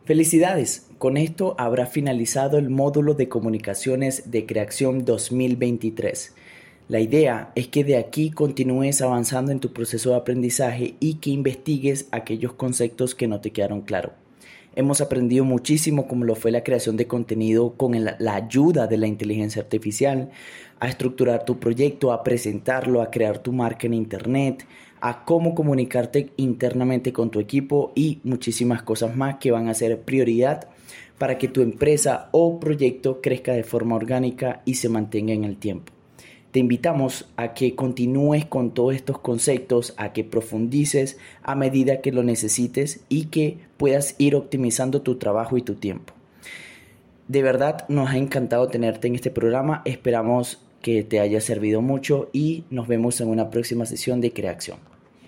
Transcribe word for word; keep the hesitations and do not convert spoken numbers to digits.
Felicidades, con esto habrá finalizado el módulo de comunicaciones de Creación dos mil veintitrés. La idea es que de aquí continúes avanzando en tu proceso de aprendizaje y que investigues aquellos conceptos que no te quedaron claros. Hemos aprendido muchísimo como lo fue la creación de contenido con el, la ayuda de la inteligencia artificial, a estructurar tu proyecto, a presentarlo, a crear tu marca en internet, a cómo comunicarte internamente con tu equipo y muchísimas cosas más que van a ser prioridad para que tu empresa o proyecto crezca de forma orgánica y se mantenga en el tiempo. Te invitamos a que continúes con todos estos conceptos, a que profundices a medida que lo necesites y que puedas ir optimizando tu trabajo y tu tiempo. De verdad nos ha encantado tenerte en este programa, esperamos que te haya servido mucho y nos vemos en una próxima sesión de Creación.